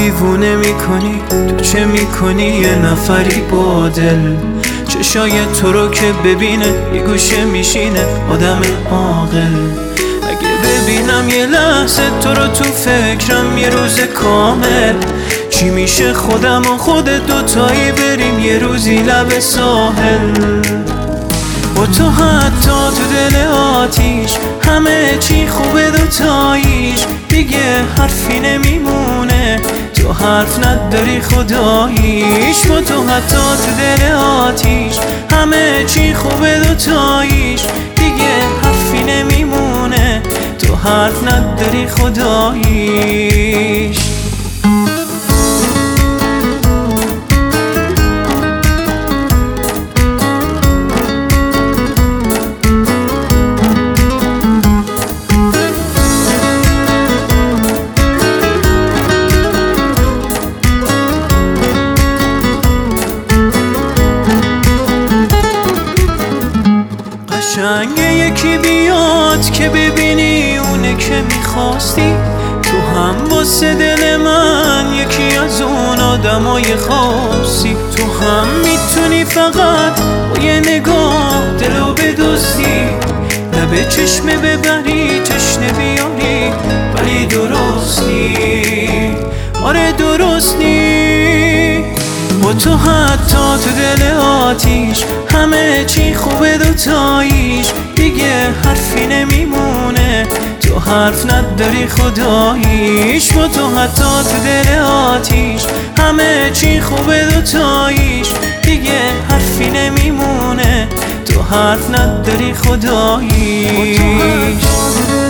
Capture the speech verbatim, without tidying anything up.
دیوونه میکنی، تو چه میکنی یه نفری با دل؟ چشای تو رو که ببینه یه گوشه میشینه آدم عاقل. اگه ببینم یه لحظه تو رو تو فکرم یه روز کامل، چی میشه خودم و خودت دوتایی بریم یه روزی لب ساحل؟ با تو حتی تو دل آتیش همه چی خوبه دوتاییش، دیگه حرفی نمیمونه تو حرف نداری خداییش. با تو حتی تو دل آتیش همه چی خوبه دوتاییش، دیگه حرفی نمیمونه تو حرف نداری خداییش. قشنگه یکی بیاد که ببینی اونه که میخواستی، تو هم واسه دل من یکی از اون آدمای خاصی. تو هم میتونی فقط با یه نگاه دلو بدزدی، لب چشمه ببری چشنه بیاری، ولی درست نی، آره درست نی. با تو حتی تو دل آتیش همه چی خوبه دوتاییش، دیگه حرفی نمیمونه تو حرف نداری خداییش. با تو حتی تو دل آتیش همه چی خوبه دوتاییش، دیگه حرفی نمیمونه تو حرف نداری خداییش.